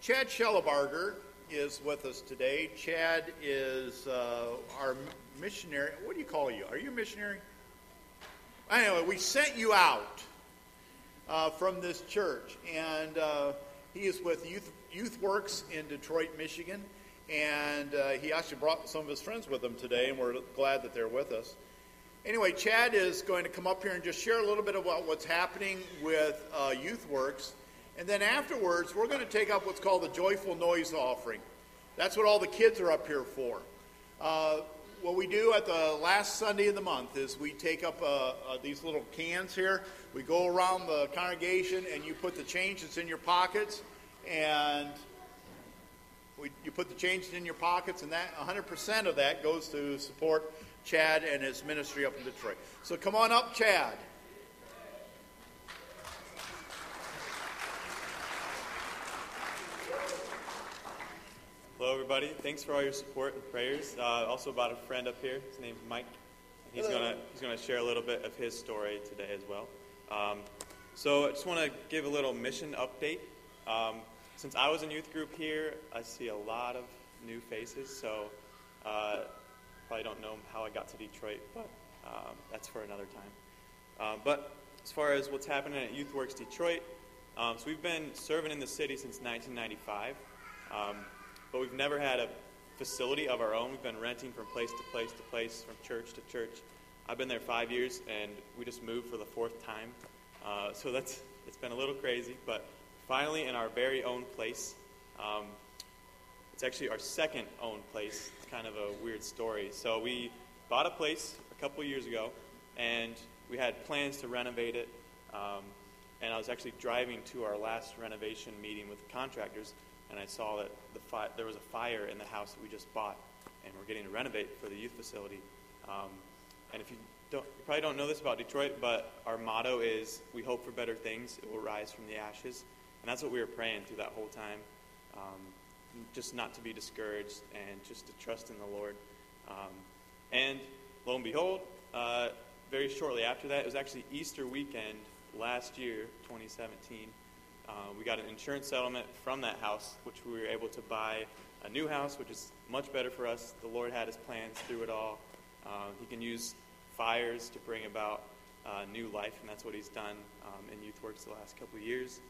Chad Schellebarger is with us today. Chad is our missionary. What do you call you? Are you a missionary? Anyway, we sent you out from this church, and he is with Youth Works in Detroit, Michigan, and he actually brought some of his friends with him today, and we're glad that they're with us. Anyway, Chad is going to come up here and just share a little bit about what's happening with Youth Works. And then afterwards, we're going to take up what's called the Joyful Noise Offering. That's what all the kids are up here for. What we do at the last Sunday of the month is we take up these little cans here. We go around the congregation, and you put the change that's in your pockets, and you put the change in your pockets, and that 100% of that goes to support Chad and his ministry up in Detroit. So come on up, Chad. Hello, everybody. Thanks for all your support and prayers. Also brought a friend up here. His name's Mike. He's gonna share a little bit of his story today as well. So I just want to give a little mission update. Since I was in youth group here, I see a lot of new faces. So probably don't know how I got to Detroit, but that's for another time. But as far as what's happening at Youth Works Detroit, so we've been serving in the city since 1995. But we've never had a facility of our own. We've been renting from place to place to place, from church to church. I've been there 5 years, and we just moved for the 4th time. So it's been a little crazy, but finally in our very own place. It's actually our second owned place. It's kind of a weird story. So we bought a place a couple years ago, and we had plans to renovate it. And I was actually driving to our last renovation meeting with the contractors, and I saw that there was a fire in the house that we just bought, and we're getting to renovate for the youth facility. And if you probably don't know this about Detroit, but our motto is, we hope for better things, it will rise from the ashes. And that's what we were praying through that whole time, just not to be discouraged and just to trust in the Lord. And lo and behold, very shortly after that, it was actually Easter weekend last year, 2017, we got an insurance settlement from that house, which we were able to buy a new house, which is much better for us. The Lord had his plans through it all. He can use fires to bring about new life, and that's what he's done in Youth Works the last couple of years.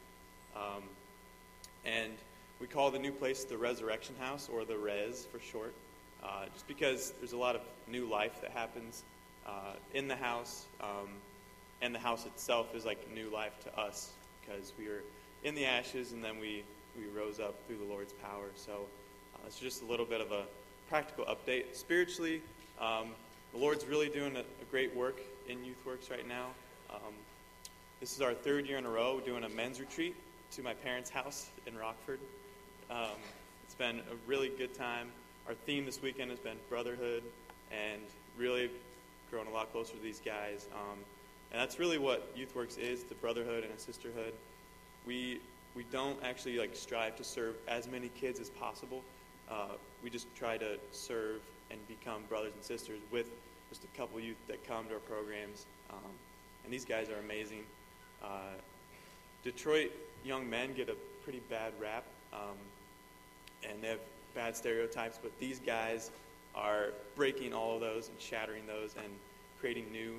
And we call the new place the Resurrection House, or the Res for short, just because there's a lot of new life that happens in the house, and the house itself is like new life to us, because we were in the ashes, and then we rose up through the Lord's power. So it's just a little bit of a practical update. Spiritually, the Lord's really doing a great work in Youth Works right now. This is our 3rd year in a row doing a men's retreat to my parents' house in Rockford. It's been a really good time. Our theme this weekend has been brotherhood, and really grown a lot closer to these guys. And that's really what Youth Works is, the brotherhood and a sisterhood. We don't actually strive to serve as many kids as possible. We just try to serve and become brothers and sisters with just a couple youth that come to our programs. And these guys are amazing. Detroit young men get a pretty bad rap, and they have bad stereotypes, but these guys are breaking all of those and shattering those and creating new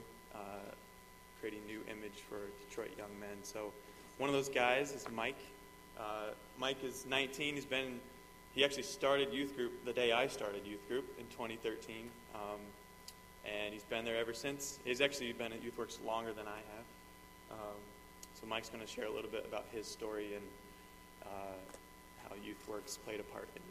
image for Detroit young men. So one of those guys is Mike. Mike is 19. He actually started youth group the day I started youth group in 2013, and he's been there ever since. He's actually been at Youth Works longer than I have. So Mike's going to share a little bit about his story and how Youth Works played a part in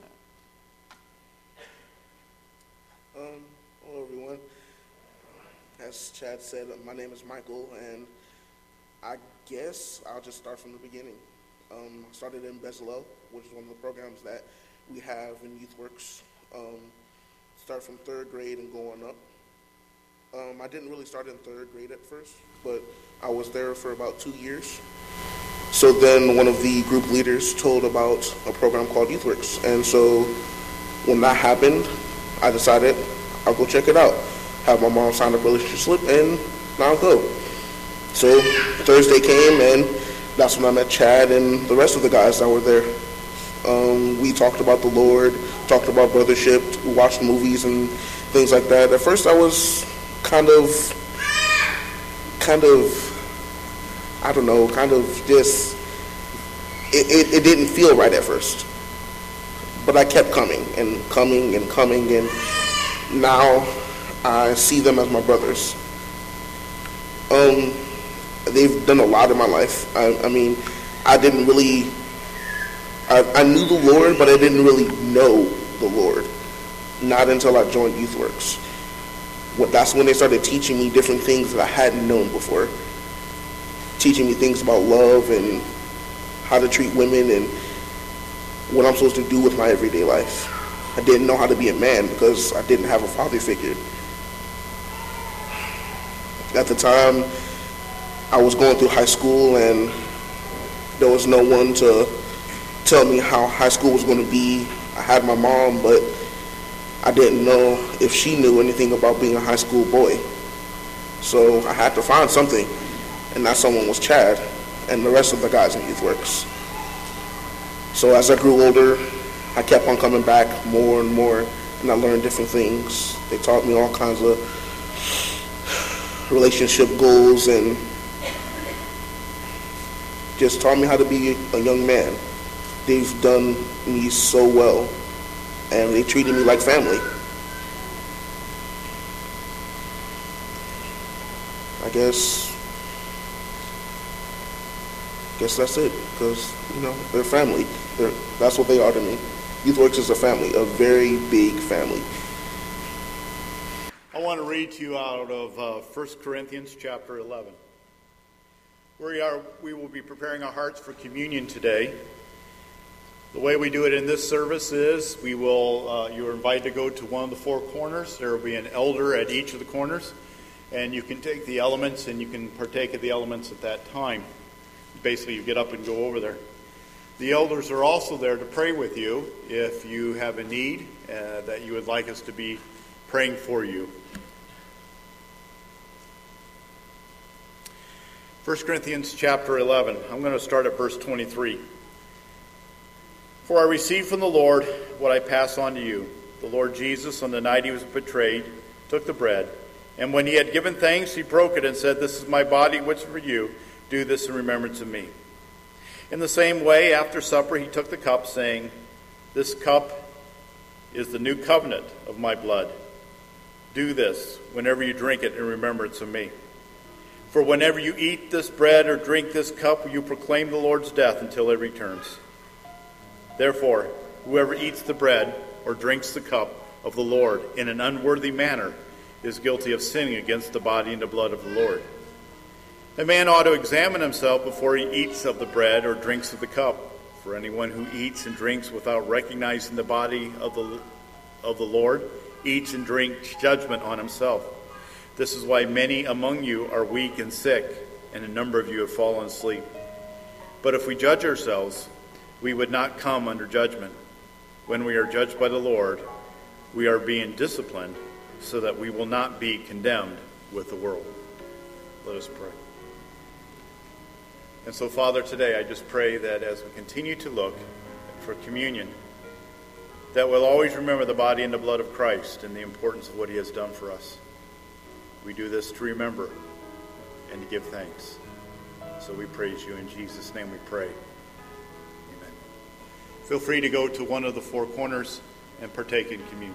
that. Hello, everyone. As Chad said, my name is Michael, and I guess I'll just start from the beginning. I started in Bezalel, which is one of the programs that we have in Youth Works. Start from 3rd grade and going up. I didn't really start in 3rd grade at first, but I was there for about 2 years. So then one of the group leaders told about a program called Youth Works. And so when that happened, I decided I'll go check it out. Have my mom sign a relationship slip, and now I'll go. So Thursday came, and that's when I met Chad and the rest of the guys that were there. talked about the Lord, talked about brothership, watched movies and things like that. At first I was kind of, I don't know, kind of just, it didn't feel right at first. But I kept coming and coming and coming, and now I see them as my brothers. They've done a lot in my life. I mean, I didn't really, I knew the Lord, but I didn't really know the Lord. Not until I joined YouthWorks. That's when they started teaching me different things that I hadn't known before. Teaching me things about love and how to treat women and what I'm supposed to do with my everyday life. I didn't know how to be a man because I didn't have a father figure. At the time, I was going through high school and there was no one to tell me how high school was going to be. I had my mom, but I didn't know if she knew anything about being a high school boy. So I had to find something, and that someone was Chad and the rest of the guys in YouthWorks. So as I grew older, I kept on coming back more and more, and I learned different things. They taught me all kinds of relationship goals and just taught me how to be a young man. They've done me so well, and they treated me like family. I guess that's it, because, you know, they're family. That's what they are to me. YouthWorks is a family, a very big family. I want to read to you out of 1 Corinthians chapter 11. We will be preparing our hearts for communion today. The way we do it in this service is you are invited to go to one of the four corners. There will be an elder at each of the corners, and you can take the elements and you can partake of the elements at that time. Basically, you get up and go over there. The elders are also there to pray with you if you have a need that you would like us to be praying for you. 1 Corinthians chapter 11. I'm going to start at verse 23. For I received from the Lord what I pass on to you. The Lord Jesus, on the night he was betrayed, took the bread, and when he had given thanks, he broke it and said, "This is my body, which is for you. Do this in remembrance of me." In the same way, after supper, he took the cup, saying, "This cup is the new covenant of my blood. Do this whenever you drink it in remembrance of me. For whenever you eat this bread or drink this cup, you proclaim the Lord's death until he returns. Therefore, whoever eats the bread or drinks the cup of the Lord in an unworthy manner is guilty of sinning against the body and the blood of the Lord. A man ought to examine himself before he eats of the bread or drinks of the cup. For anyone who eats and drinks without recognizing the body of the Lord eats and drinks judgment on himself. This is why many among you are weak and sick, and a number of you have fallen asleep. But if we judge ourselves, we would not come under judgment. When we are judged by the Lord, we are being disciplined so that we will not be condemned with the world." Let us pray. And so, Father, today I just pray that as we continue to look for communion, that we'll always remember the body and the blood of Christ and the importance of what he has done for us. We do this to remember and to give thanks. So we praise you. In Jesus' name we pray. Amen. Feel free to go to one of the four corners and partake in communion.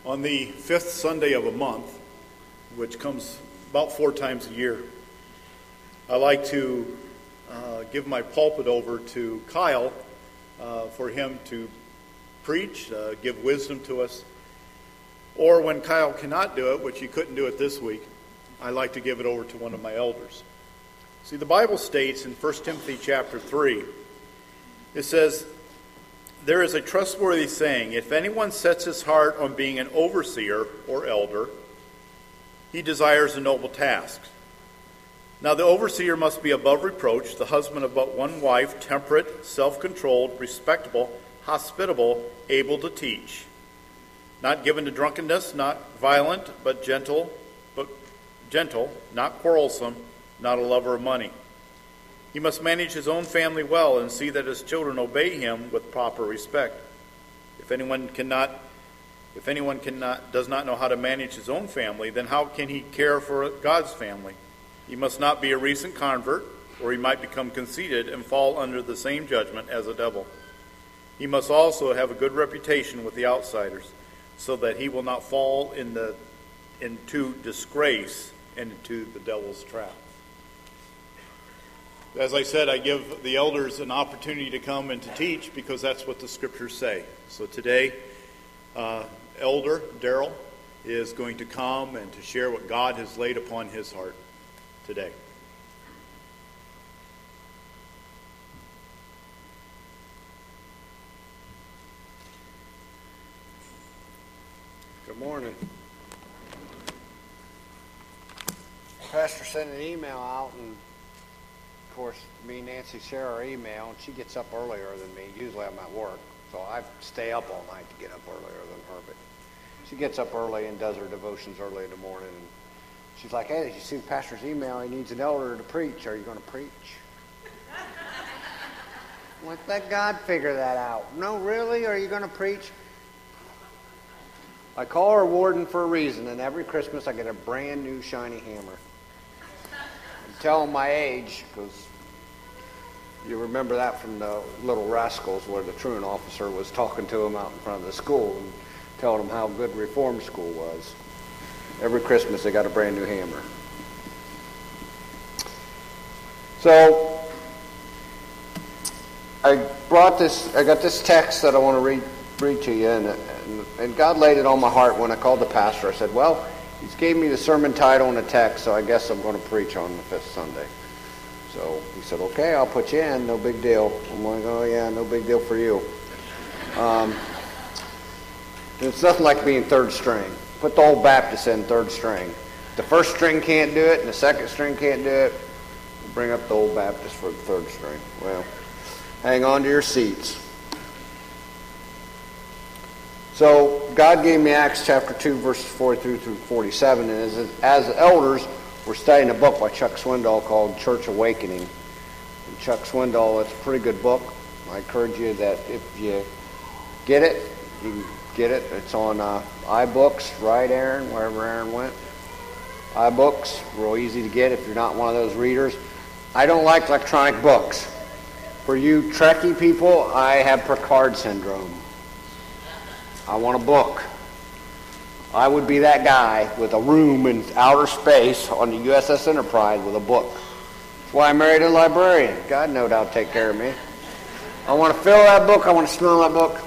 On the fifth Sunday of a month, which comes about 4 times a year, I like to give my pulpit over to Kyle for him to preach, give wisdom to us. Or when Kyle cannot do it, which he couldn't do it this week, I like to give it over to one of my elders. See, the Bible states in 1 Timothy chapter 3, it says, "There is a trustworthy saying, if anyone sets his heart on being an overseer or elder, he desires a noble task. Now the overseer must be above reproach, the husband of but one wife, temperate, self-controlled, respectable, hospitable, able to teach. Not given to drunkenness, not violent, but gentle, not quarrelsome, not a lover of money. He must manage his own family well and see that his children obey him with proper respect. If anyone does not know how to manage his own family, then how can he care for God's family? He must not be a recent convert, or he might become conceited and fall under the same judgment as the devil. He must also have a good reputation with the outsiders, so that he will not fall into disgrace and into the devil's trap." As I said, I give the elders an opportunity to come and to teach because that's what the scriptures say. So today, Elder Darrell is going to come and to share what God has laid upon his heart today. Good morning. Pastor sent an email out, and of course, me and Nancy share our email, and she gets up earlier than me. Usually I'm at work, so I stay up all night to get up earlier than her. But she gets up early and does her devotions early in the morning. And she's like, "Hey, did you see the pastor's email? He needs an elder to preach. Are you going to preach?" I'm like, "Let God figure that out." "No, really? Are you going to preach?" I call her warden for a reason, and every Christmas I get a brand new shiny hammer. I'm telling my age, because you remember that from the Little Rascals, where the truant officer was talking to him out in front of the school and telling them how good reform school was. Every Christmas they got a brand new hammer. So I got this text that I want to read to you, and God laid it on my heart when I called the pastor. I said, well, he's gave me the sermon title and the text, so I guess I'm going to preach on the 5th Sunday. So he said, okay, I'll put you in, no big deal. I'm like, oh yeah, no big deal for you. It's nothing like being third string. Put the old Baptist in third string. The first string can't do it, and the second string can't do it. We'll bring up the old Baptist for the third string. Well, hang on to your seats. So God gave me Acts chapter 2, verses 43 through 47, and as elders, we're studying a book by Chuck Swindoll called Church Awakening. And Chuck Swindoll, it's a pretty good book. I encourage you that if you get it, you can get it. It's on iBooks, right, Aaron? Wherever Aaron went. iBooks, real easy to get if you're not one of those readers. I don't like electronic books. For you Trekkie people, I have Picard syndrome. I want a book. I would be that guy with a room in outer space on the USS Enterprise with a book. That's why I married a librarian. God knows how to take care of me. I want to fill that book. I want to smell that book.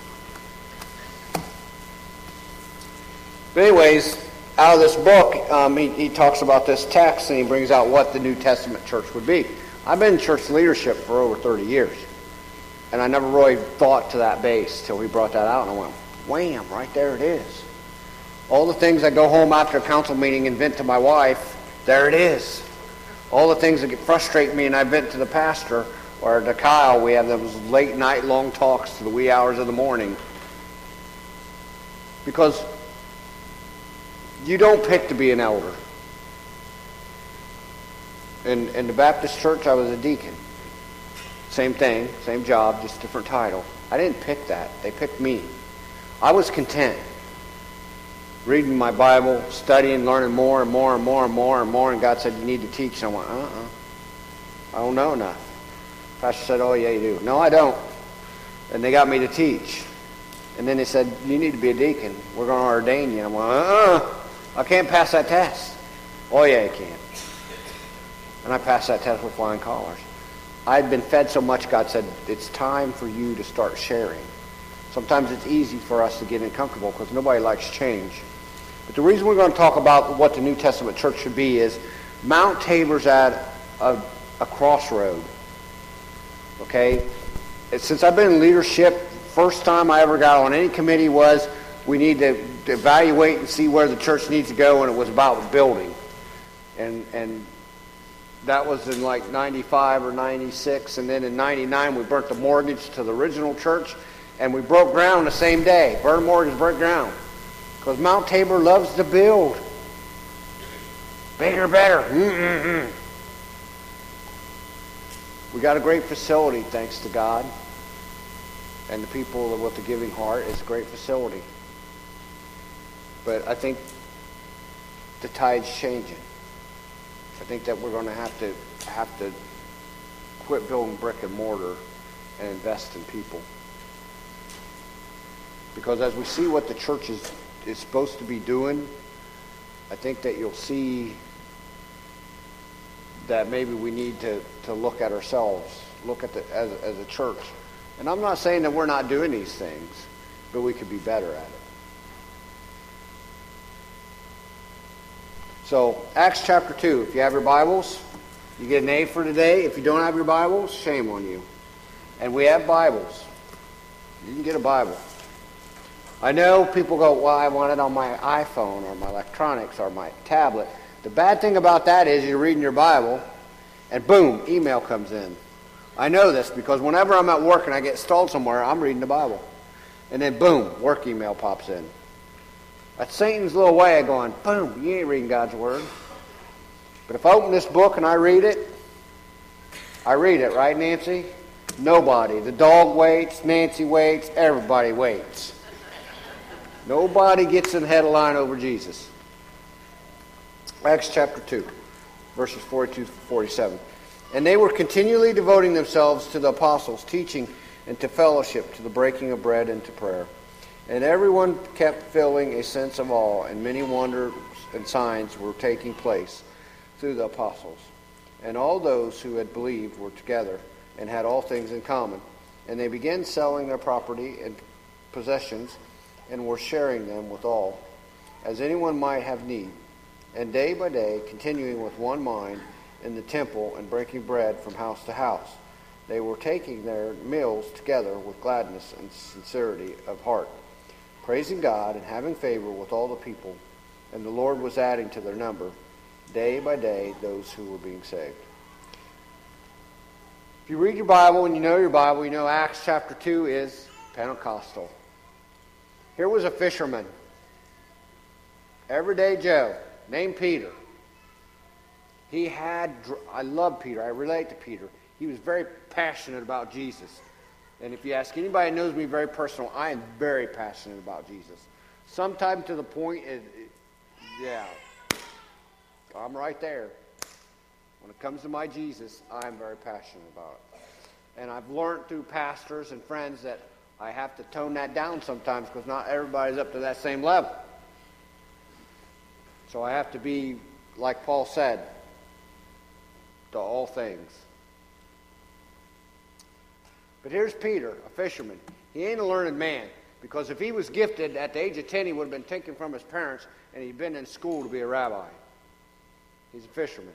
But anyways, out of this book, he talks about this text, and he brings out what the New Testament church would be. I've been in church leadership for over 30 years, and I never really thought to that base till he brought that out, and I went, wham, right there it is. All the things I go home after a council meeting and vent to my wife, there it is. All the things that frustrate me and I vent to the pastor or to Kyle, we have those late night long talks to the wee hours of the morning. Because you don't pick to be an elder. In the Baptist church, I was a deacon. Same thing, same job, just different title. I didn't pick that. They picked me. I was content reading my Bible, studying, learning more and more and more and more and more, and God said, you need to teach. And I went, I don't know enough. Pastor said, oh yeah, you do. No, I don't. And they got me to teach. And then they said, you need to be a deacon. We're going to ordain you. I'm like, I can't pass that test. Oh, yeah, you can. And I passed that test with flying colors. I'd been fed so much, God said, it's time for you to start sharing. Sometimes it's easy for us to get uncomfortable because nobody likes change. But the reason we're going to talk about what the New Testament church should be is Mount Tabor's at a crossroad. Okay? Since I've been in leadership, first time I ever got on any committee was we need to evaluate and see where the church needs to go, and it was about building. And that was in like 95 or 96, and then in 99 we burnt the mortgage to the original church, and we broke ground the same day. Burn mortgage, break ground. Because Mount Tabor loves to build. Bigger, better. We got a great facility, thanks to God. And the people with the giving heart. It's a great facility. But I think the tide's changing. I think that we're going to have to quit building brick and mortar and invest in people. Because as we see what the church is supposed to be doing, I think that you'll see that maybe we need to look at ourselves, look at as a church. And I'm not saying that we're not doing these things, but we could be better at it. So, Acts chapter 2, if you have your Bibles, you get an A for today. If you don't have your Bibles, shame on you. And we have Bibles. You can get a Bible. I know people go, well, I want it on my iPhone or my electronics or my tablet. The bad thing about that is you're reading your Bible, and boom, email comes in. I know this because whenever I'm at work and I get stalled somewhere, I'm reading the Bible. And then boom, work email pops in. That's Satan's little way of going, boom, you ain't reading God's Word. But if I open this book and I read it, right, Nancy? Nobody. The dog waits, Nancy waits, everybody waits. Nobody gets in the head of line over Jesus. Acts chapter 2, verses 42 to 47. And they were continually devoting themselves to the apostles' teaching and to fellowship, to the breaking of bread and to prayer. And everyone kept feeling a sense of awe, and many wonders and signs were taking place through the apostles. And all those who had believed were together and had all things in common. And they began selling their property and possessions and were sharing them with all, as anyone might have need. And day by day, continuing with one mind in the temple and breaking bread from house to house, they were taking their meals together with gladness and sincerity of heart, praising God and having favor with all the people. And the Lord was adding to their number, day by day, those who were being saved. If you read your Bible and you know your Bible, you know Acts chapter 2 is Pentecostal. Here was a fisherman, everyday Joe, named Peter. I love Peter. I relate to Peter. He was very passionate about Jesus. And if you ask anybody who knows me very personal, I am very passionate about Jesus. Sometimes to the point, I'm right there. When it comes to my Jesus, I'm very passionate about it. And I've learned through pastors and friends that I have to tone that down sometimes because not everybody's up to that same level. So I have to be, like Paul said, to all things. But here's Peter, a fisherman. He ain't a learned man, because if he was gifted at the age of 10, he would have been taken from his parents, and he'd been in school to be a rabbi. He's a fisherman.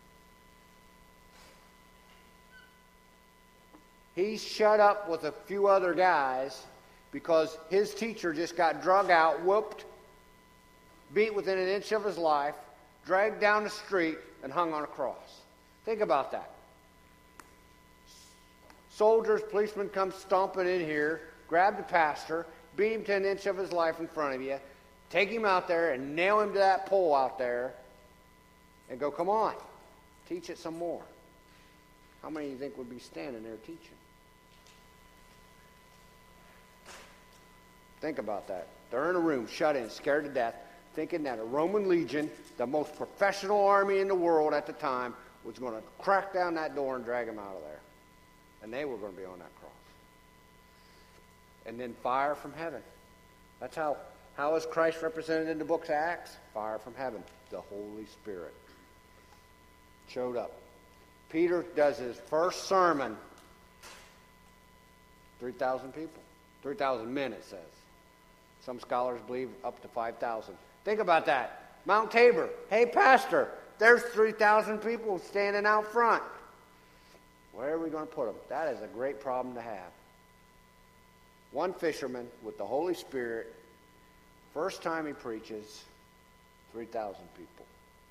He's shut up with a few other guys because his teacher just got drug out, whooped, beat within an inch of his life, dragged down the street, and hung on a cross. Think about that. Soldiers, policemen come stomping in here, grab the pastor, beat him to an inch of his life in front of you, take him out there and nail him to that pole out there and go, come on, teach it some more. How many do you think would be standing there teaching? Think about that. They're in a room, shut in, scared to death, thinking that a Roman legion, the most professional army in the world at the time, was going to crack down that door and drag him out of there. And they were going to be on that cross. and then fire from heaven. That's how is Christ represented in the book of Acts? Fire from heaven. The Holy Spirit showed up. Peter does his first sermon. 3,000 people. 3,000 men, it says. Some scholars believe up to 5,000. Think about that. Mount Tabor. Hey, pastor, there's 3,000 people standing out front. Where are we going to put them? That is a great problem to have. One fisherman with the Holy Spirit, first time he preaches, 3,000 people.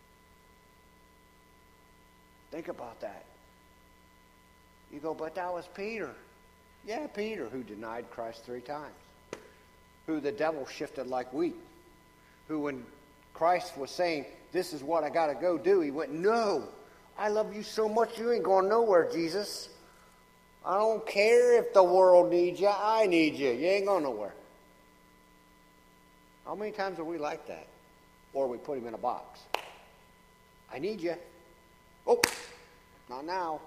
Think about that. You go, but that was Peter. Yeah, Peter, who denied Christ 3 times. Who the devil shifted like wheat. Who when Christ was saying, this is what I got to go do, he went, no, I love you so much you ain't going nowhere, Jesus. I don't care if the world needs you, I need you. You ain't going nowhere. How many times are we like that? Or we put him in a box. I need you. Oh, not now.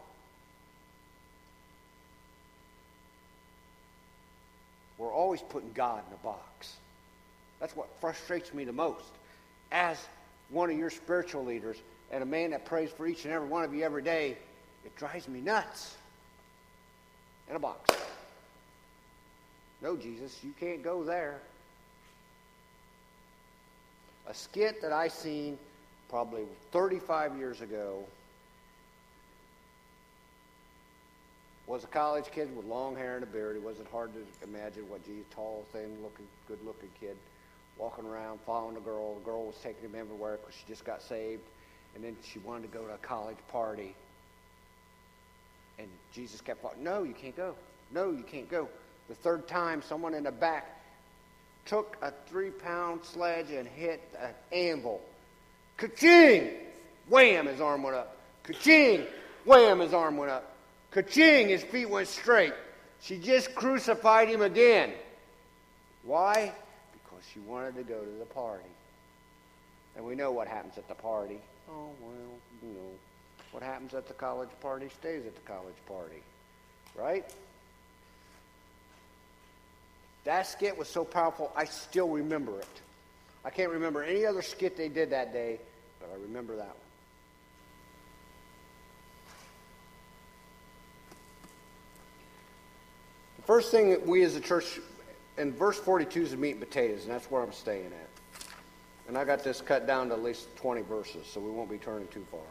We're always putting God in a box. That's what frustrates me the most. As one of your spiritual leaders and a man that prays for each and every one of you every day, it drives me nuts. In a box. No, Jesus, you can't go there. A skit that I seen probably 35 years ago was a college kid with long hair and a beard. It wasn't hard to imagine what Jesus, tall, thin, good-looking kid, walking around, following a girl. The girl was taking him everywhere because she just got saved, and then she wanted to go to a college party. And Jesus kept going, no, you can't go. No, you can't go. The third time, someone in the back took a 3-pound sledge and hit an anvil. Ka-ching! Wham, his arm went up. Ka-ching! Wham, his arm went up. Ka-ching, his feet went straight. She just crucified him again. Why? Because she wanted to go to the party. And we know what happens at the party. Oh, well, you know. What happens at the college party stays at the college party. Right? That skit was so powerful, I still remember it. I can't remember any other skit they did that day, but I remember that one. The first thing that we as a church, in verse 42 is the meat and potatoes, and that's where I'm staying at. And I got this cut down to at least 20 verses, so we won't be turning too far.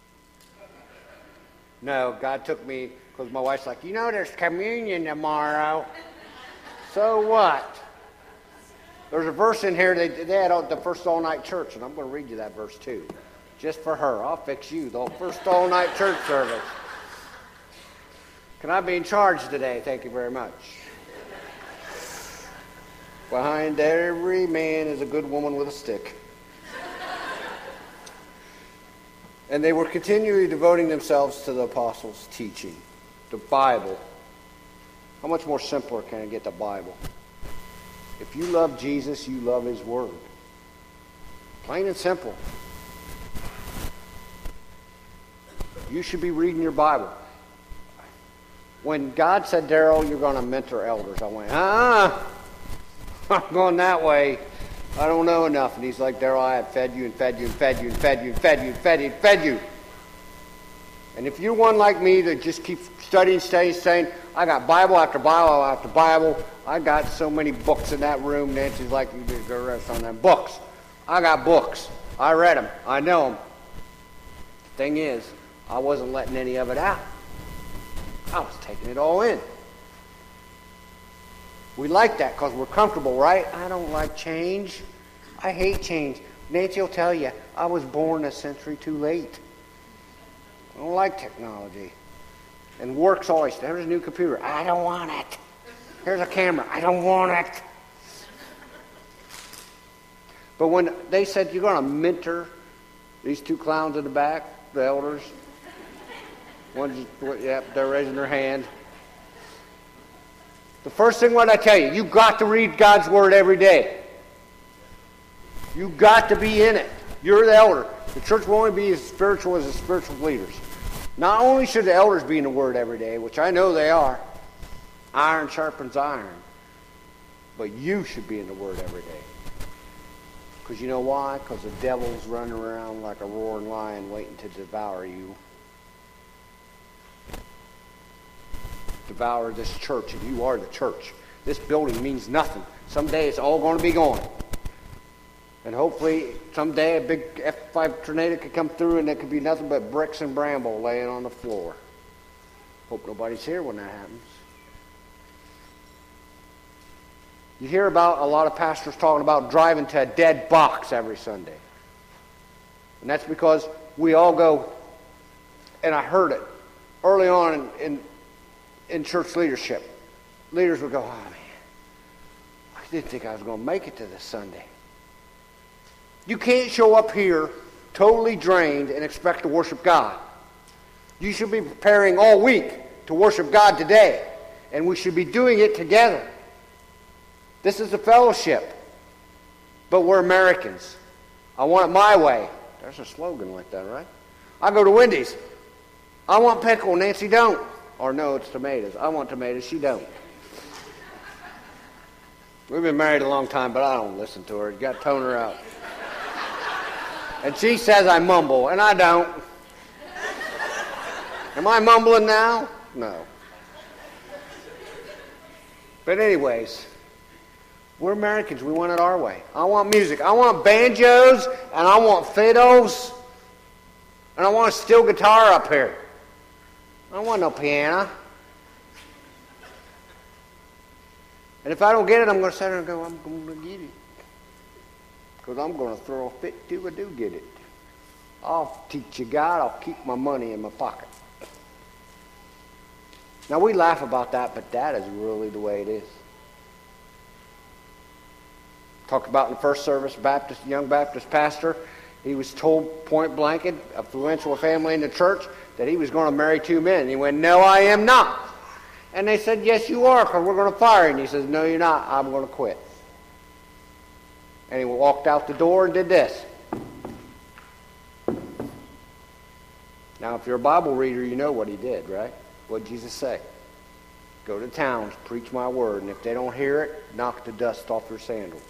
No, God took me, because my wife's like, you know there's communion tomorrow. So what? There's a verse in here, they had the first all-night church, and I'm going to read you that verse too. Just for her. I'll fix you, the first all-night church service. Can I be in charge today? Thank you very much. Behind every man is a good woman with a stick. And they were continually devoting themselves to the apostles' teaching, the Bible. How much more simpler can I get the Bible? If you love Jesus, you love His Word. Plain and simple. You should be reading your Bible. When God said, Daryl, you're going to mentor elders, I went, I'm going that way. I don't know enough. And he's like, Daryl, I have fed you and fed you and fed you and fed you and fed you and fed you and fed you. And if you're one like me that just keeps studying, I got Bible after Bible after Bible. I got so many books in that room. Nancy's like, you just go rest on them books. I got books. I read them. I know them. The thing is, I wasn't letting any of it out. I was taking it all in. We like that because we're comfortable, right? I don't like change. I hate change. Nancy will tell you, I was born a century too late. I don't like technology. And work's always, there's a new computer. I don't want it. Here's a camera. I don't want it. But when they said, you're going to mentor these two clowns in the back, the elders, they're raising their hand. The first thing, what did I tell you? You've got to read God's Word every day. You've got to be in it. You're the elder. The church will only be as spiritual as the spiritual leaders. Not only should the elders be in the Word every day, which I know they are, iron sharpens iron, But you should be in the Word every day. Because you know why? Because the devil's running around like a roaring lion waiting to devour you. Devour this church, and you are the church. This building means nothing. Someday it's all going to be gone. And hopefully someday a big F5 tornado could come through and there could be nothing but bricks and bramble laying on the floor. Hope nobody's here when that happens. You hear about a lot of pastors talking about driving to a dead box every Sunday. And that's because we all go, and I heard it early on in church leadership. Leaders would go, oh man, I didn't think I was going to make it to this Sunday. You can't show up here totally drained and expect to worship God. You should be preparing all week to worship God today. And we should be doing it together. This is a fellowship. But we're Americans. I want it my way. There's a slogan like that, right? I go to Wendy's. I want pickle, Nancy don't. Or no, it's tomatoes. I want tomatoes, she don't. We've been married a long time, but I don't listen to her. You got to tone her out. And she says I mumble, and I don't. Am I mumbling now? No. But anyways, we're Americans. We want it our way. I want music. I want banjos, and I want fiddles, and I want a steel guitar up here. I don't want no piano. And if I don't get it, I'm going to sit there and go, I'm going to get it. Because I'm going to throw a fit till I do get it. I'll teach you God. I'll keep my money in my pocket. Now, we laugh about that, but that is really the way it is. Talked about in the first service, young Baptist pastor. He was told point blank, a influential family in the church, that he was going to marry 2 men. And he went, no, I am not. And they said, yes, you are, because we're going to fire you. And he says, no, you're not. I'm going to quit. And he walked out the door and did this. Now, if you're a Bible reader, you know what he did, right? What did Jesus say? Go to towns, preach my word, and if they don't hear it, knock the dust off your sandals.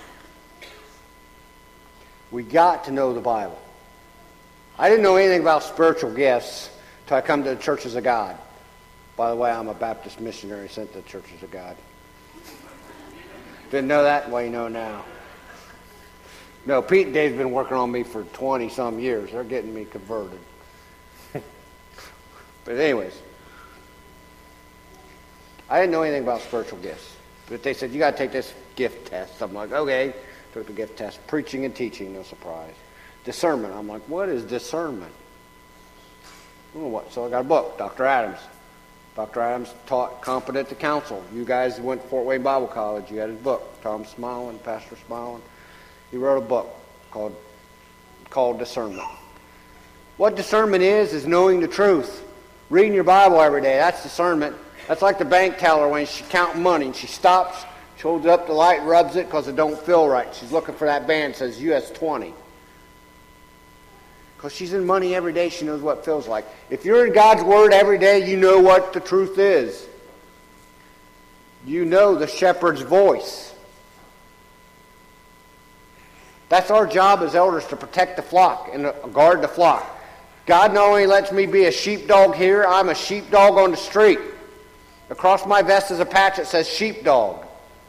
We got to know the Bible. I didn't know anything about spiritual gifts until I come to the Churches of God. By the way, I'm a Baptist missionary sent to the Churches of God. Didn't know that? Well, you know now. No, Pete and Dave's been working on me for 20-some years. They're getting me converted. But anyways, I didn't know anything about spiritual gifts. But they said, you got to take this gift test. I'm like, okay. Took the gift test. Preaching and teaching, no surprise. Discernment. I'm like, what is discernment? Oh, what? So I got a book, Dr. Adams. Dr. Adams taught Competent to Counsel. You guys went to Fort Wayne Bible College. You had his book. Tom Smilin, Pastor Smilin. He wrote a book called Discernment. What discernment is knowing the truth. Reading your Bible every day, that's discernment. That's like the bank teller when she's counting money and she stops, she holds up the light, rubs it because it don't feel right. She's looking for that band that says US 20. Because she's in money every day, she knows what it feels like. If you're in God's Word every day, you know what the truth is. You know the shepherd's voice. That's our job as elders, to protect the flock and guard the flock. God not only lets me be a sheepdog here, I'm a sheepdog on the street. Across my vest is a patch that says sheepdog.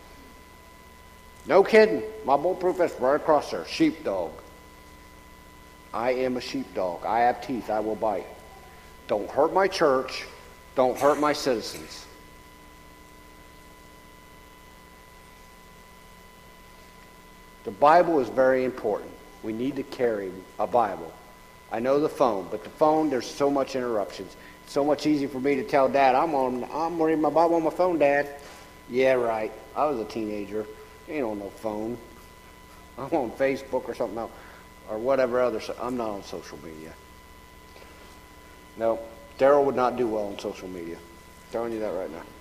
No kidding. My bulletproof vest right across there, sheepdog. I am a sheepdog. I have teeth. I will bite. Don't hurt my church. Don't hurt my citizens. The Bible is very important. We need to carry a Bible. I know the phone, but the phone, there's so much interruptions. It's so much easier for me to tell Dad, I'm reading my Bible on my phone, Dad. Yeah, right. I was a teenager. Ain't on no phone. I'm on Facebook or something else, or whatever other. I'm not on social media. No, Daryl would not do well on social media. I'm telling you that right now.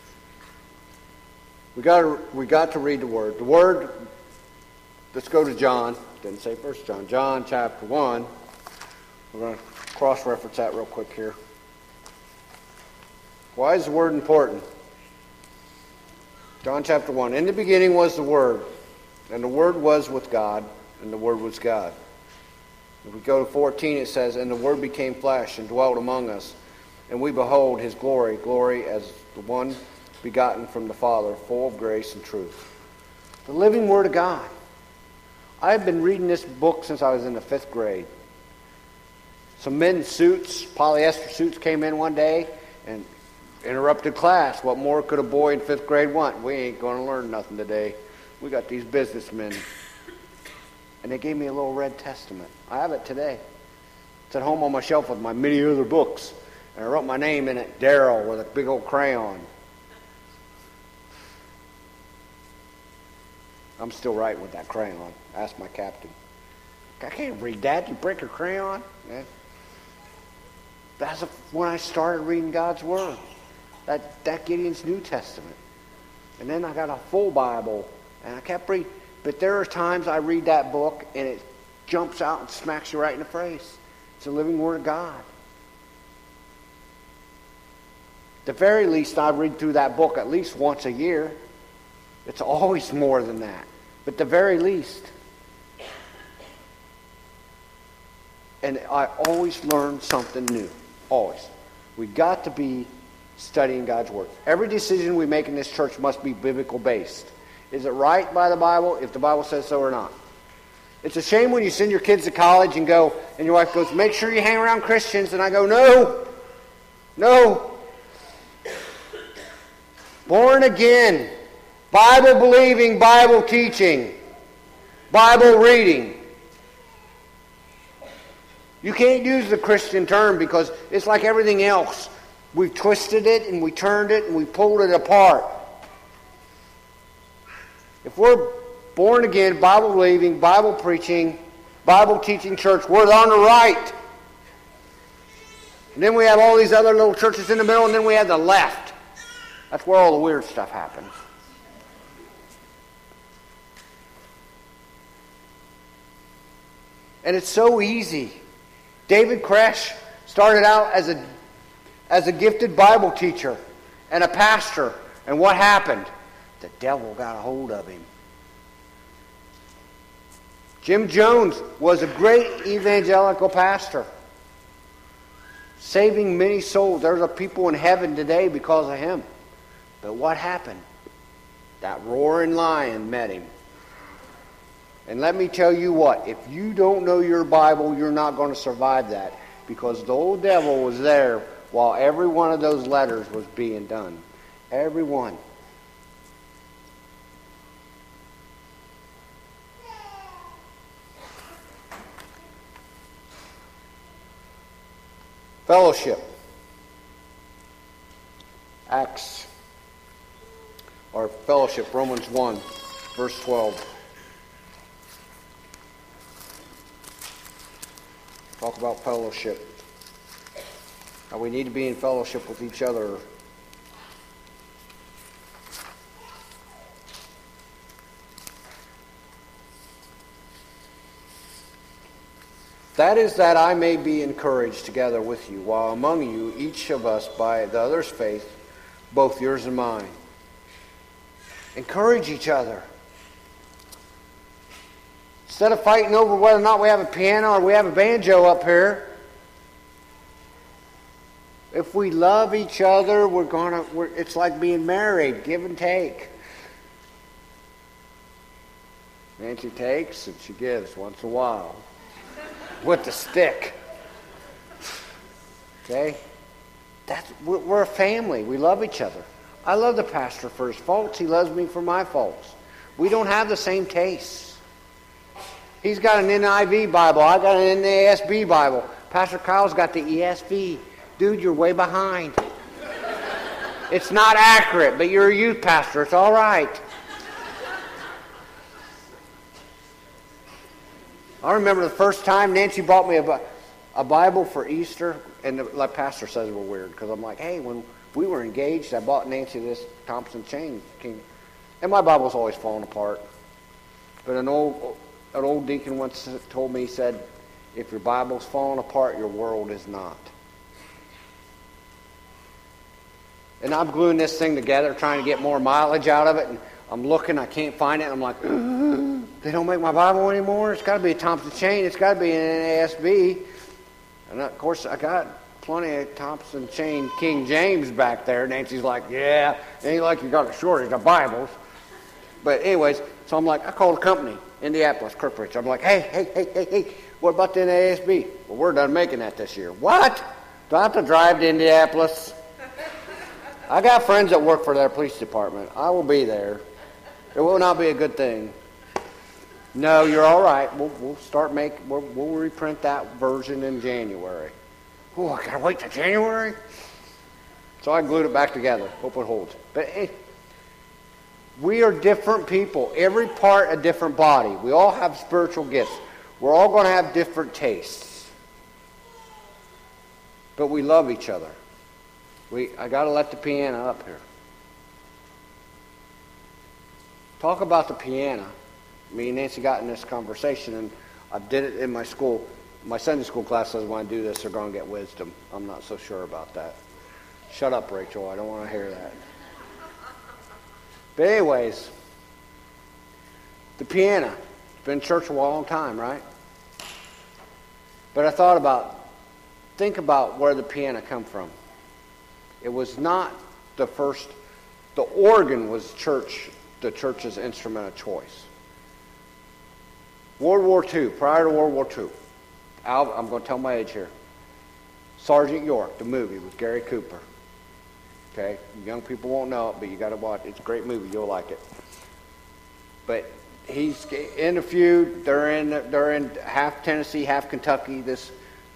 We got to read the Word. The Word. Let's go to John. Didn't say 1 John. John chapter 1. We're going to cross-reference that real quick here. Why is the Word important? John chapter 1. In the beginning was the Word, and the Word was with God, and the Word was God. If we go to 14, it says, and the Word became flesh and dwelt among us, and we behold his glory, glory as the one begotten from the Father, full of grace and truth. The living Word of God. I've been reading this book since I was in the 5th grade. Some men in suits, polyester suits, came in one day and interrupted class. What more could a boy in 5th grade want? We ain't going to learn nothing today. We got these businessmen. And they gave me a little red testament. I have it today. It's at home on my shelf with my many other books. And I wrote my name in it, Darrell, with a big old crayon. I'm still writing with that crayon. Ask my captain. I can't read that. You break your crayon? Yeah. That's when I started reading God's Word. That Gideon's New Testament. And then I got a full Bible. And I kept reading. But there are times I read that book and it jumps out and smacks you right in the face. It's the living Word of God. At the very least, I read through that book at least once a year. It's always more than that. But the very least. And I always learn something new. Always. We got to be studying God's Word. Every decision we make in this church must be biblical based. Is it right by the Bible if the Bible says so or not? It's a shame when you send your kids to college and go, and your wife goes, make sure you hang around Christians. And I go, no. Born again. Bible believing, Bible teaching, Bible reading. You can't use the Christian term because it's like everything else. We've twisted it and we turned it and we pulled it apart. If we're born again, Bible believing, Bible preaching, Bible teaching church, we're on the right. And then we have all these other little churches in the middle, and then we have the left. That's where all the weird stuff happens. And it's so easy. David Koresh started out as a gifted Bible teacher and a pastor. And what happened? The devil got a hold of him. Jim Jones was a great evangelical pastor, saving many souls. There's people in heaven today because of him. But what happened? That roaring lion met him. And let me tell you what, if you don't know your Bible, you're not going to survive that. Because the old devil was there while every one of those letters was being done. Every one. Fellowship. Acts, or fellowship, Romans 1, verse 12. Talk about fellowship. How we need to be in fellowship with each other. That is that I may be encouraged together with you, while among you, each of us by the other's faith, both yours and mine. Encourage each other. Instead of fighting over whether or not we have a piano or we have a banjo up here, if we love each other, it's like being married, give and take. Nancy takes and she gives once in a while. With the stick. Okay? We're a family. We love each other. I love the pastor for his faults. He loves me for my faults. We don't have the same tastes. He's got an NIV Bible. I got an NASB Bible. Pastor Kyle's got the ESV. Dude, you're way behind. It's not accurate, but you're a youth pastor. It's all right. I remember the first time Nancy bought me a Bible for Easter, and the pastor says we're weird, because I'm like, hey, when we were engaged, I bought Nancy this Thompson chain. And my Bible's always falling apart. But an old deacon once told me, he said, if your Bible's falling apart, your world is not. And I'm gluing this thing together, trying to get more mileage out of it. And I'm looking, I can't find it. I'm like, they don't make my Bible anymore. It's got to be a Thompson chain. It's got to be an NASB. And of course, I got plenty of Thompson chain King James back there. Nancy's like, yeah, ain't like you got a shortage of Bibles. But anyways, so I'm like, I called a company, Indianapolis, Kirkbridge. I'm like, hey, what about the NASB? Well, we're done making that this year. What? Do I have to drive to Indianapolis? I got friends that work for their police department. I will be there. It will not be a good thing. No, you're all right. We'll start we'll reprint that version in January. Oh, I gotta wait till January? So I glued it back together. Hope it holds. But we are different people. Every part a different body. We all have spiritual gifts. We're all going to have different tastes. But we love each other. I got to let the piano up here. Talk about the piano. Me and Nancy got in this conversation, and I did it in my school. My Sunday school class says when I do this, they're going to get wisdom. I'm not so sure about that. Shut up, Rachel. I don't want to hear that. But anyways, the piano. It's been in church a long time, right? But I thought think about where the piano come from. It was not the organ was the church's instrument of choice. World War II, prior to World War II, I'm going to tell my age here. Sergeant York, the movie with Gary Cooper. Okay, young people won't know it, but you got to watch it. It's a great movie. You'll like it. But he's in a feud. They're in half Tennessee, half Kentucky. This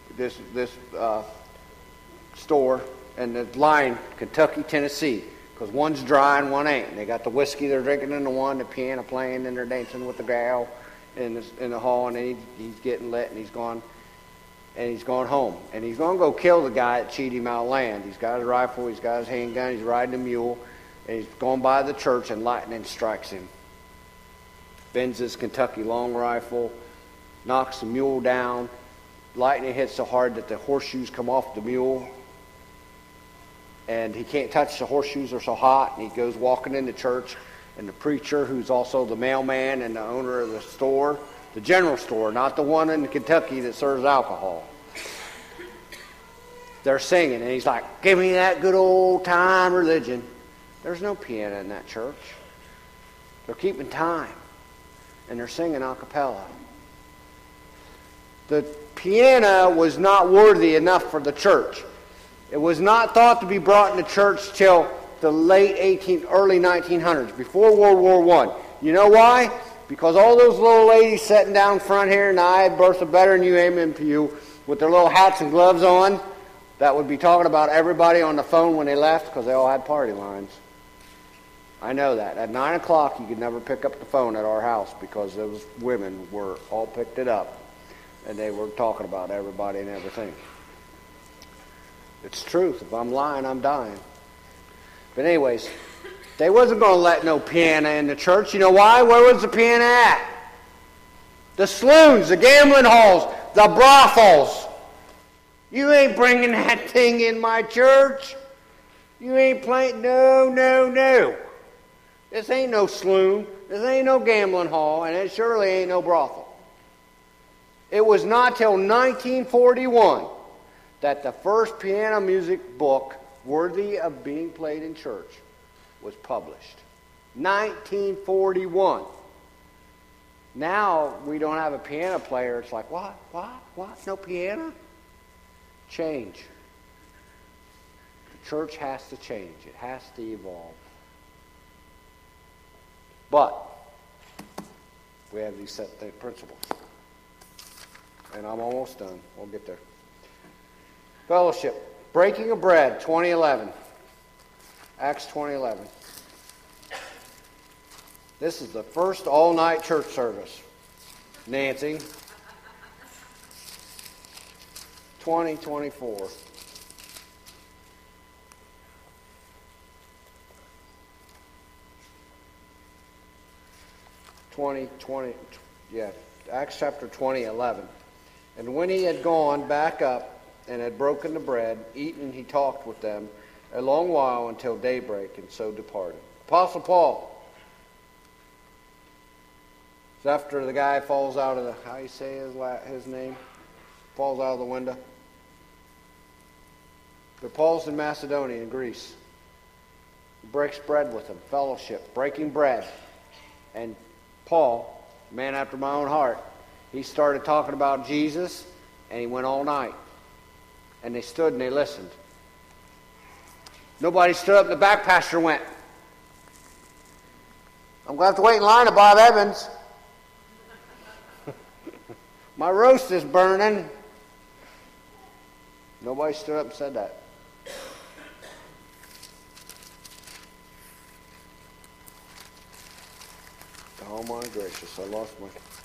store, and the line Kentucky, Tennessee, because one's dry and one ain't. And they got the whiskey they're drinking in the one, the piano playing, and they're dancing with the gal in the hall, and then he's getting lit, and he's gone home, and he's going to go kill the guy that cheated him out of land. He's got his rifle, he's got his handgun, he's riding a mule, and he's going by the church, and lightning strikes him. Bends his Kentucky long rifle, knocks the mule down. Lightning hits so hard that the horseshoes come off the mule, and he can't touch the horseshoes, are so hot, and he goes walking into church, and the preacher, who's also the mailman and the owner of the store, the general store, not the one in Kentucky that serves alcohol. They're singing, and he's like, give me that good old time religion. There's no piano in that church. They're keeping time, and they're singing a cappella. The piano was not worthy enough for the church. It was not thought to be brought into church till the early 1900s, before World War I. You know why? Because all those little ladies sitting down front here, and I, Bertha Better and you, Amen Pew, with their little hats and gloves on, that would be talking about everybody on the phone when they left, because they all had party lines. I know that. At 9 o'clock, you could never pick up the phone at our house, because those women were all picked it up, and they were talking about everybody and everything. It's truth. If I'm lying, I'm dying. But anyways, they wasn't going to let no piano in the church. You know why? Where was the piano at? The saloons, the gambling halls, the brothels. You ain't bringing that thing in my church. You ain't playing. No. This ain't no saloon. This ain't no gambling hall. And it surely ain't no brothel. It was not till 1941 that the first piano music book worthy of being played in church was published. 1941. Now we don't have a piano player. It's like, what? No piano? Change. The church has to change. It has to evolve. But we have these set principles. And I'm almost done. We'll get there. Fellowship. Breaking of Bread, 2011. Acts 20:11. This is the first all-night church service. Nancy. 2024. Acts chapter 20:11. And when he had gone back up and had broken the bread, eaten, he talked with them, a long while until daybreak, and so departed. Apostle Paul. It's after the guy falls out of the, how you say his name? Falls out of the window. But Paul's in Macedonia, in Greece. He breaks bread with them, fellowship, breaking bread. And Paul, man after my own heart, he started talking about Jesus, and he went all night. And they stood and they listened. Nobody stood up, the back pastor went. I'm going to have to wait in line to Bob Evans. My roast is burning. Nobody stood up and said that. Oh my gracious, I lost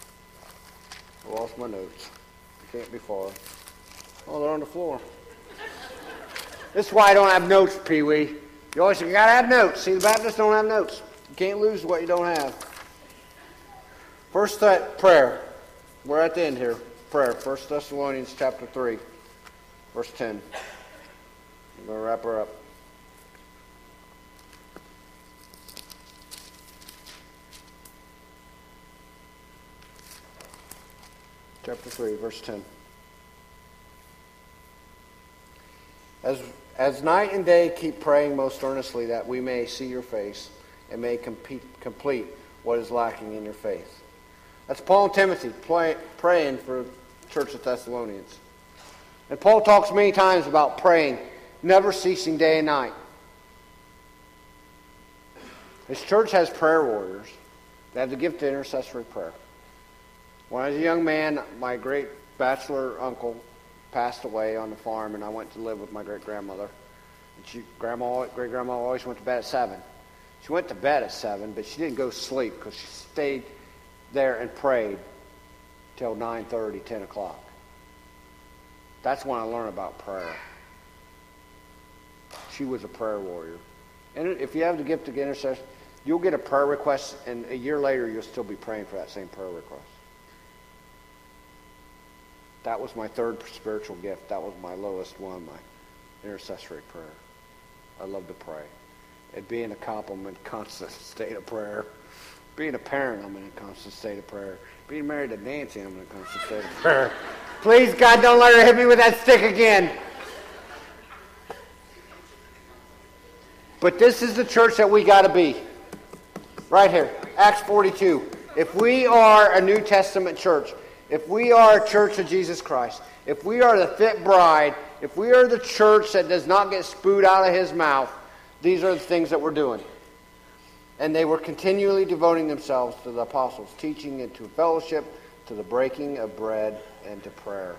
my notes. Can't be far. Oh, they're on the floor. This is why I don't have notes, Pee-wee. You always say, you gotta have notes. See, the Baptists don't have notes. You can't lose what you don't have. First, prayer. We're at the end here. Prayer. 1 Thessalonians chapter 3, verse 10. I'm going to wrap her up. Chapter 3, verse 10. As night and day keep praying most earnestly that we may see your face and may complete what is lacking in your faith. That's Paul and Timothy praying for the church of Thessalonians. And Paul talks many times about praying, never ceasing day and night. His church has prayer warriors. They have the gift of intercessory prayer. When I was a young man, my great bachelor uncle passed away on the farm, and I went to live with my great-grandmother. And great-grandma always went to bed at 7. She went to bed at 7, but she didn't go to sleep because she stayed there and prayed till 9:30, 10 o'clock. That's when I learned about prayer. She was a prayer warrior. And if you have the gift of intercession, you'll get a prayer request, and a year later you'll still be praying for that same prayer request. That was my third spiritual gift. That was my lowest one, my intercessory prayer. I love to pray. It being a compliment, constant state of prayer. Being a parent, I'm in a constant state of prayer. Being married to Nancy, I'm in a constant state of prayer. Please, God, don't let her hit me with that stick again. But this is the church that we got to be. Right here, Acts 42. If we are a New Testament church, if we are a church of Jesus Christ, if we are the fit bride, if we are the church that does not get spewed out of his mouth, these are the things that we're doing. And they were continually devoting themselves to the apostles' teaching and to fellowship, to the breaking of bread, and to prayer.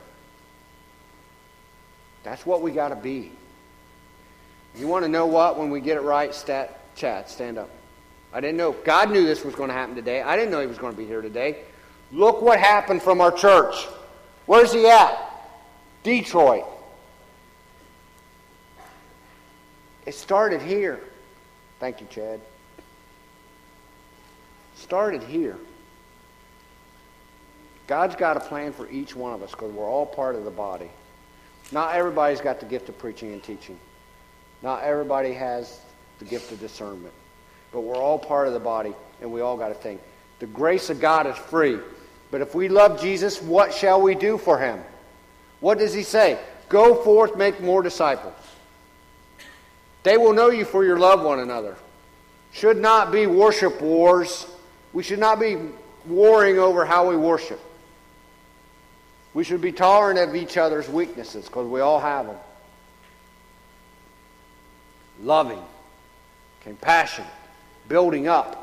That's what we got to be. You want to know what? When we get it right, Chad, stand up. I didn't know. God knew this was going to happen today. I didn't know he was going to be here today. Look what happened from our church. Where's he at? Detroit. It started here. Thank you, Chad. Started here. God's got a plan for each one of us because we're all part of the body. Not everybody's got the gift of preaching and teaching. Not everybody has the gift of discernment. But we're all part of the body, and we all got to think. The grace of God is free. But if we love Jesus, what shall we do for him? What does he say? Go forth, make more disciples. They will know you for your love one another. Should not be worship wars. We should not be warring over how we worship. We should be tolerant of each other's weaknesses because we all have them. Loving, compassion, building up.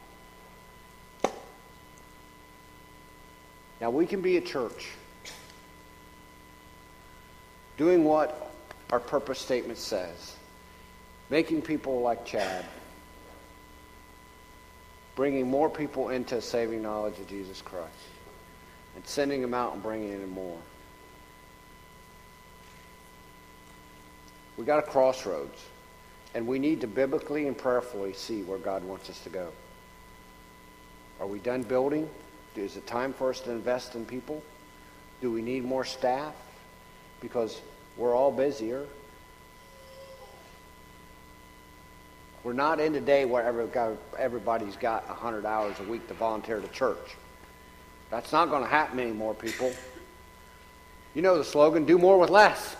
Now we can be a church doing what our purpose statement says. Making people like Chad. Bringing more people into saving knowledge of Jesus Christ. And sending them out and bringing in more. We got a crossroads. And we need to biblically and prayerfully see where God wants us to go. Are we done building? Is it time for us to invest in people? Do we need more staff? Because we're all busier. We're not in the day where everybody's got 100 hours a week to volunteer to church. That's not going to happen anymore, people. You know the slogan, do more with less.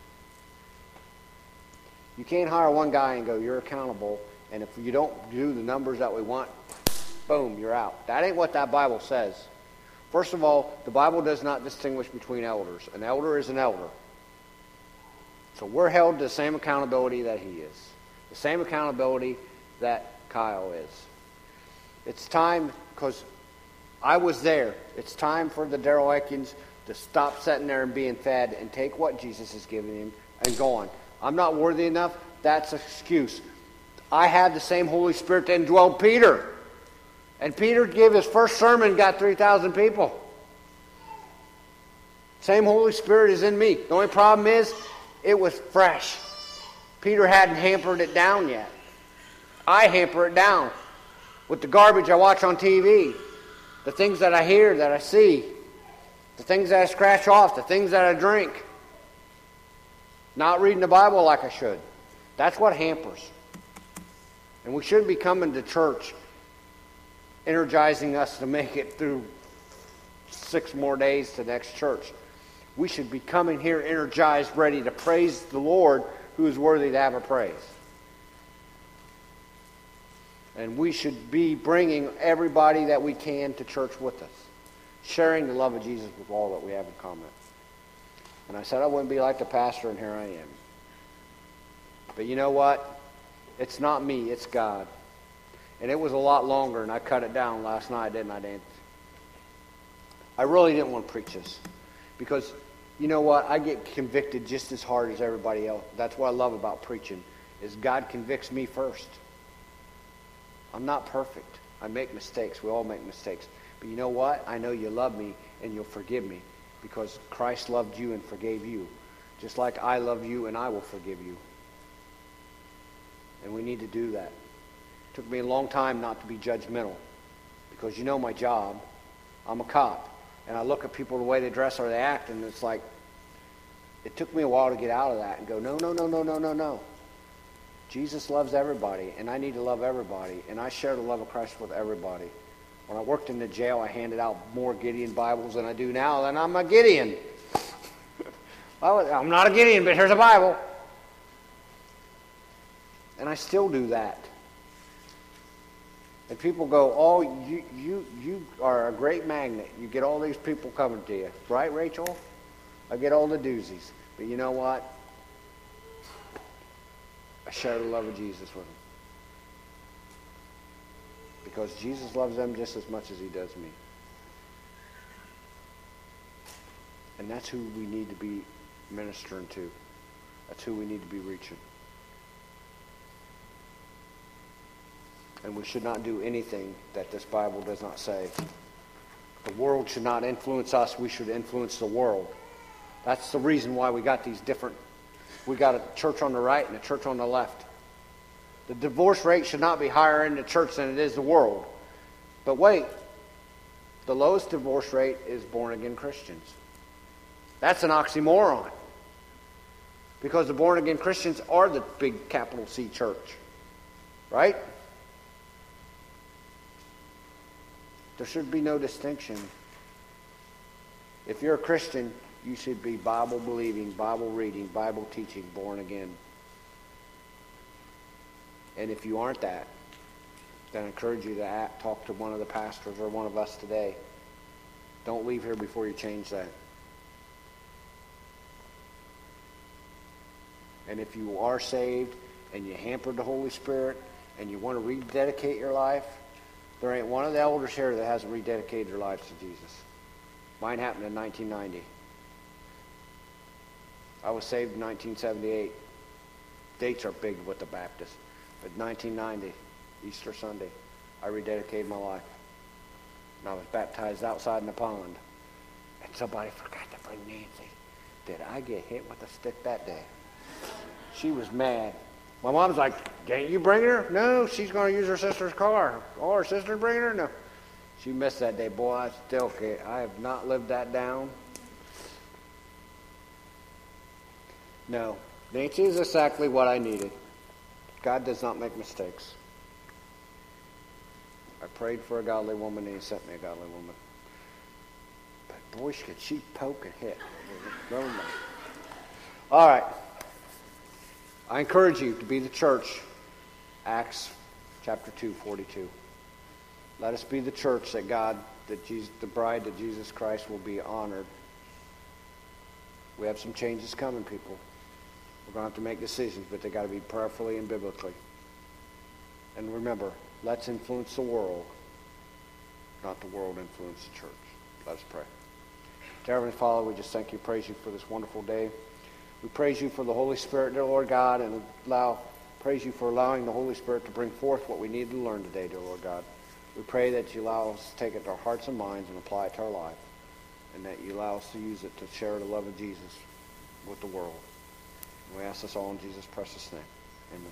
You can't hire one guy and go, you're accountable, and if you don't do the numbers that we want, boom, you're out. That ain't what that Bible says. First of all, the Bible does not distinguish between elders. An elder is an elder. So we're held to the same accountability that he is. The same accountability that Kyle is. It's time, because I was there, it's time for the Daryl Atkins to stop sitting there and being fed and take what Jesus has given him and go on. I'm not worthy enough, that's an excuse. I had the same Holy Spirit that indwelled Peter. And Peter gave his first sermon, got 3,000 people. Same Holy Spirit is in me. The only problem is, it was fresh. Peter hadn't hampered it down yet. I hamper it down with the garbage I watch on TV, the things that I hear, that I see, the things that I scratch off, the things that I drink. Not reading the Bible like I should. That's what hampers. And we shouldn't be coming to church energizing us to make it through 6 more days to the next church. We should be coming here energized, ready to praise the Lord who is worthy to have a praise. And we should be bringing everybody that we can to church with us, sharing the love of Jesus with all that we have in common. And I said I wouldn't be like the pastor, and here I am. But you know what? It's not me, it's God. And it was a lot longer, and I cut it down last night, didn't I, Dan? I really didn't want to preach this. Because, you know what? I get convicted just as hard as everybody else. That's what I love about preaching, is God convicts me first. I'm not perfect. I make mistakes. We all make mistakes. But you know what? I know you love me, and you'll forgive me. Because Christ loved you and forgave you. Just like I love you and I will forgive you. And we need to do that. It took me a long time not to be judgmental. Because you know my job. I'm a cop. And I look at people the way they dress or they act, and it's like, it took me a while to get out of that and go, no. Jesus loves everybody, and I need to love everybody. And I share the love of Christ with everybody. When I worked in the jail, I handed out more Gideon Bibles than I do now, and I'm a Gideon. I'm not a Gideon, but here's a Bible. And I still do that. And people go, oh, you are a great magnet. You get all these people coming to you. Right, Rachel? I get all the doozies. But you know what? I share the love of Jesus with them. Because Jesus loves them just as much as he does me. And that's who we need to be ministering to. That's who we need to be reaching. And we should not do anything that this Bible does not say. The world should not influence us. We should influence the world. That's the reason why we got these different... We got a church on the right and a church on the left. The divorce rate should not be higher in the church than it is the world. But wait, the lowest divorce rate is born-again Christians. That's an oxymoron. Because the born-again Christians are the big capital C church. Right? There should be no distinction. If you're a Christian, you should be Bible-believing, Bible-reading, Bible-teaching, born-again. And if you aren't that, then I encourage you to talk to one of the pastors or one of us today. Don't leave here before you change that. And if you are saved and you hampered the Holy Spirit and you want to rededicate your life, there ain't one of the elders here that hasn't rededicated their lives to Jesus. Mine happened in 1990. I was saved in 1978. Dates are big with the Baptists. But 1990, Easter Sunday, I rededicated my life. And I was baptized outside in the pond. And somebody forgot to bring Nancy. Did I get hit with a stick that day? She was mad. My mom's like, can't you bring her? No, she's going to use her sister's car. Oh, her sister bringing her? No. She missed that day. Boy, I still can't. I have not lived that down. No. Nancy is exactly what I needed. God does not make mistakes. I prayed for a godly woman, and he sent me a godly woman. But boy, could she poke and hit. Never mind. All right. I encourage you to be the church. Acts chapter 2, 42. Let us be the church that God, that Jesus, the bride that Jesus Christ will be honored. We have some changes coming, people. We're going to have to make decisions, but they got to be prayerfully and biblically. And remember, let's influence the world, not the world influence the church. Let us pray. Dear Heavenly Father, we just thank you, praise you for this wonderful day. We praise you for the Holy Spirit, dear Lord God, and praise you for allowing the Holy Spirit to bring forth what we need to learn today, dear Lord God. We pray that you allow us to take it to our hearts and minds and apply it to our life, and that you allow us to use it to share the love of Jesus with the world. And we ask this all in Jesus' precious name. Amen.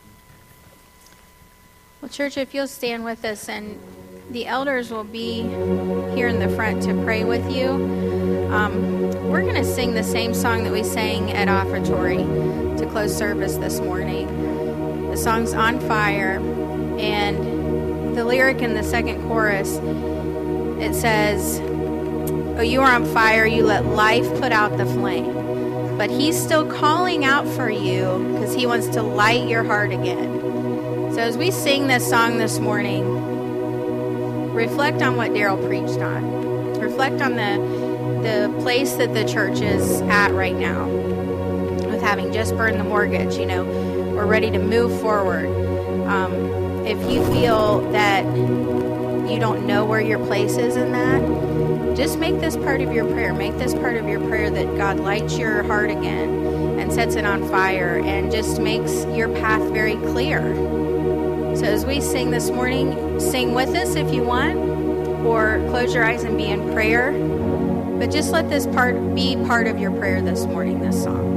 Well, church, if you'll stand with us, and the elders will be here in the front to pray with you. We're going to sing the same song that we sang at offertory to close service this morning. The song's On Fire, and the lyric in the second chorus, it says, "Oh, you are on fire, you let life put out the flame." But he's still calling out for you because he wants to light your heart again. So as we sing this song this morning, reflect on what Daryl preached on. Reflect on the place that the church is at right now with having just burned the mortgage. We're ready to move forward. If you feel that you don't know where your place is in that, just make this part of your prayer. Make this part of your prayer that God lights your heart again and sets it on fire and just makes your path very clear. So as we sing this morning, sing with us if you want, or close your eyes and be in prayer. But just let this part be part of your prayer this morning, this song.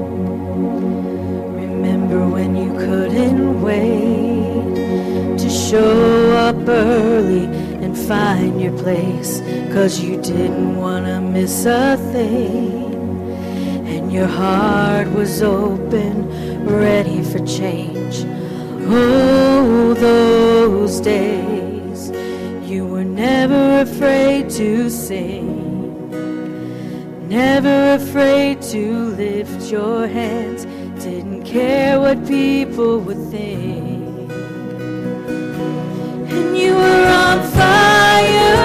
Remember when you couldn't wait to show up early and find your place, 'cause you didn't want to miss a thing, and your heart was open, ready for change. Oh, those days you were never afraid to sing, never afraid to lift your hands, didn't care what people would think. And you were on fire,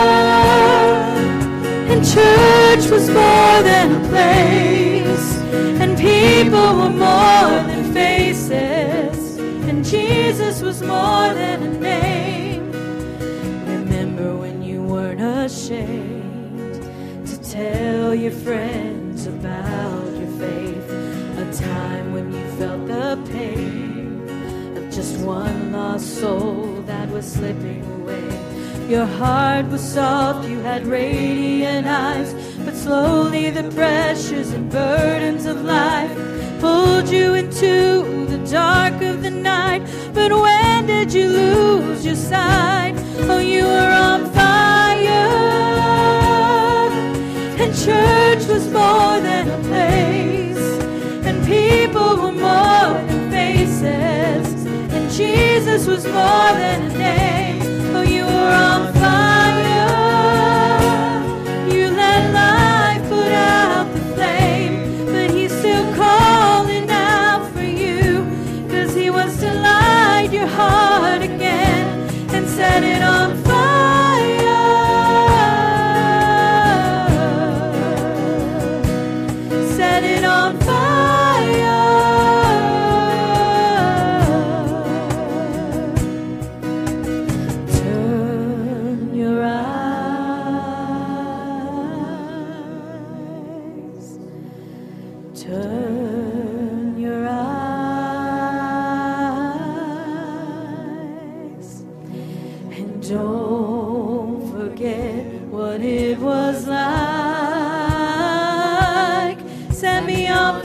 and church was more than a place, and people were more than faces, and Jesus was more than a name. Remember when you weren't ashamed to tell your friends about your faith, a time when you felt the pain of just one lost soul that was slipping away. Your heart was soft, you had radiant eyes, but slowly the pressures and burdens of life pulled you into the dark of the night. But when did you lose your sight? Oh, you were on fire, and church was more than a place, and people were more than faces, and Jesus was more than a name. Oh, you were on fire, you let life put out the flame, but he's still calling out for you, 'cause he wants to light your heart again and set it on fire. Set it on fire. Turn your eyes. Turn your eyes. And don't forget what it was like. Set me on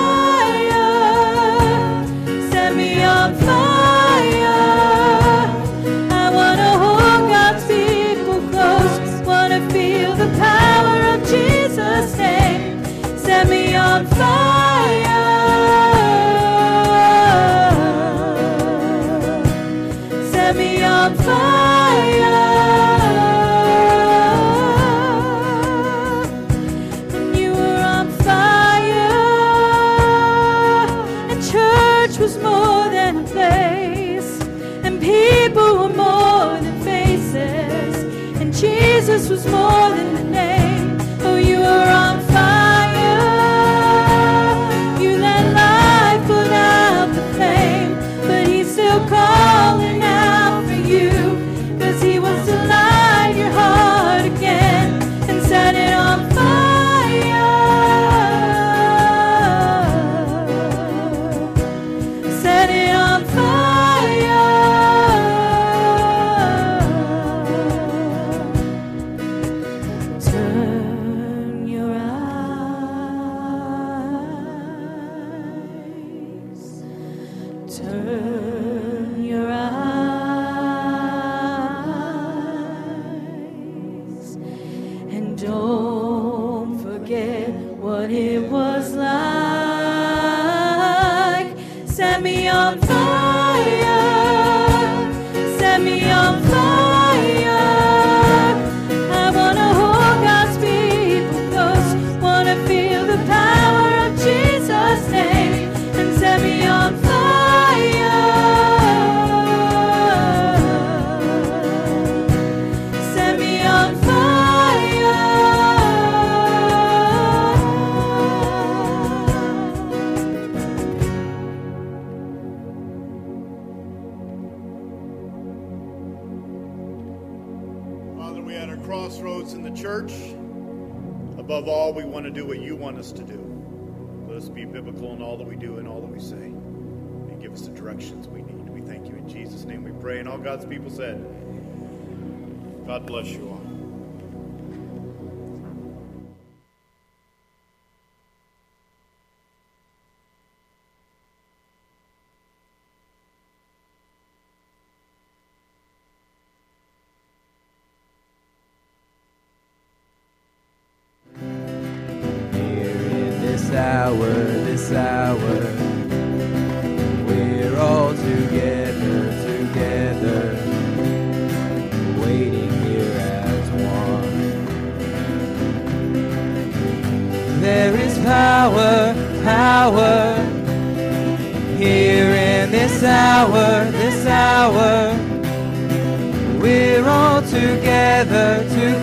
fire. Set me on fire. I want to hold God's people close. Want to feel the power of Jesus' name. Set me on fire. Jesus was more than a name. Oh, you were on fire. You let light put out the flame, but he's still calling out for you, 'cause he wants to light your heart again and set it on fire. Set it on fire. Turn your eyes. Turn your eyes. And don't forget what it was like. Set me on fire. Set me on fire. I wanna hold God's people close. Wanna feel the power of Jesus' name. And set me on fire. Set me on fire. Father, we had our crossroads in the church. Above all, we want to do what you want us to do. Let us be biblical in all that we do and all that we say. And give us the directions we need. We thank you in Jesus' name we pray. And all God's people said, God bless you all. Here in this hour, we're all together, waiting here as one. There is power here in this hour. We're all together,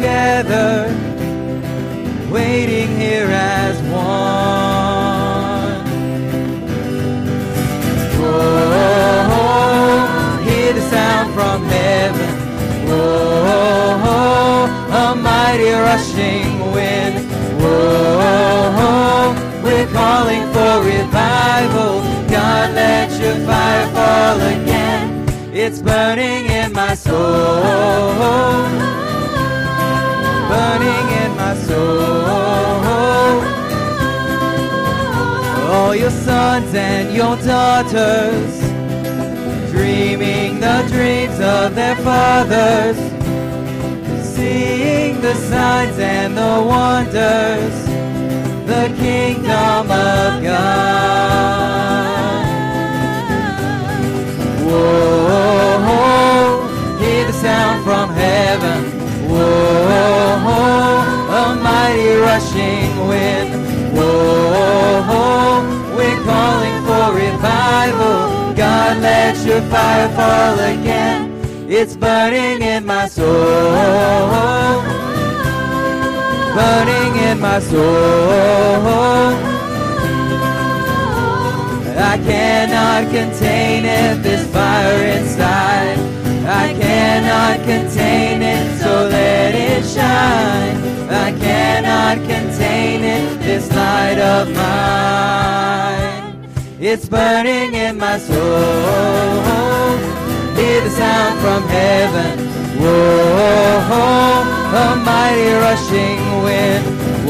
waiting here as one. Oh, hear the sound from heaven. Oh, a mighty rushing wind. Oh, we're calling for revival. God, let your fire fall again. It's burning in my soul. Burning in my soul. All your sons and your daughters, dreaming the dreams of their fathers, seeing the signs and the wonders, the kingdom of God. Whoa, hear the sound from heaven. Whoa, a mighty rushing wind. Whoa, we're calling for revival. God, let your fire fall again. It's burning in my soul. Burning in my soul. I cannot contain it, this fire inside. I cannot contain it, so let it shine. I cannot contain it, this light of mine. It's burning in my soul. Hear the sound from heaven. Whoa, a mighty rushing wind.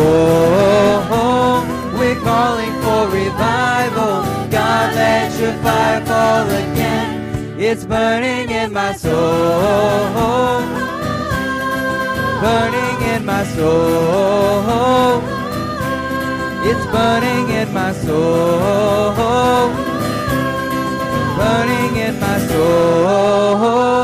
Whoa, we're calling for revival. God, let your fire fall again. It's burning in my soul. Burning in my soul. It's burning in my soul. Burning in my soul.